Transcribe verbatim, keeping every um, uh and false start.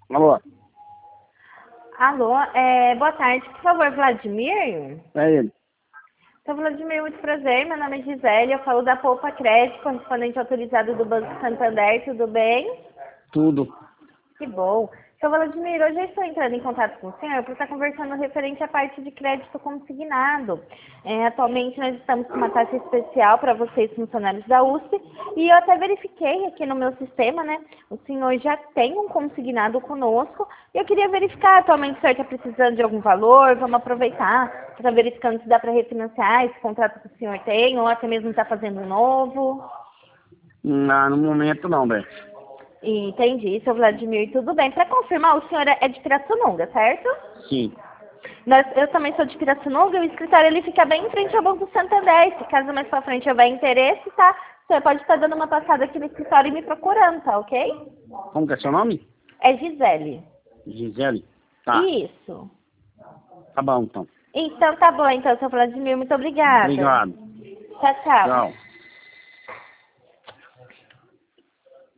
Alô? Alô, é, boa tarde, por favor, Vladimir? É ele. Então, Vladimir, muito prazer, meu nome é Gisele, eu falo da Poupa Crédito, correspondente autorizado do Banco Santander, tudo bem? Tudo. Que bom. Então, Vladimir, hoje eu estou entrando em contato com o senhor para estar conversando referente à parte de crédito consignado. É, atualmente nós estamos com uma taxa especial para vocês, funcionários da U S P, e eu até verifiquei aqui no meu sistema, né? O senhor já tem um consignado conosco, e eu queria verificar, atualmente o senhor está precisando de algum valor, vamos aproveitar, está verificando se dá para refinanciar esse contrato que o senhor tem, ou até mesmo está fazendo um novo. Não, no momento não, velho. Entendi, seu Vladimir, tudo bem. Para confirmar, o senhor é de Pirassununga, certo? Sim. Nós, eu também sou de Pirassununga e o escritório ele fica bem em frente ao Banco Santander. Se caso mais pra frente houver interesse, tá? Você pode estar dando uma passada aqui no escritório e me procurando, tá ok? Como que é seu nome? É Gisele. Gisele? Tá. Isso. Tá bom, então. Então tá bom, então, seu Vladimir, muito obrigada. Obrigado. Tchau, tchau. Tchau.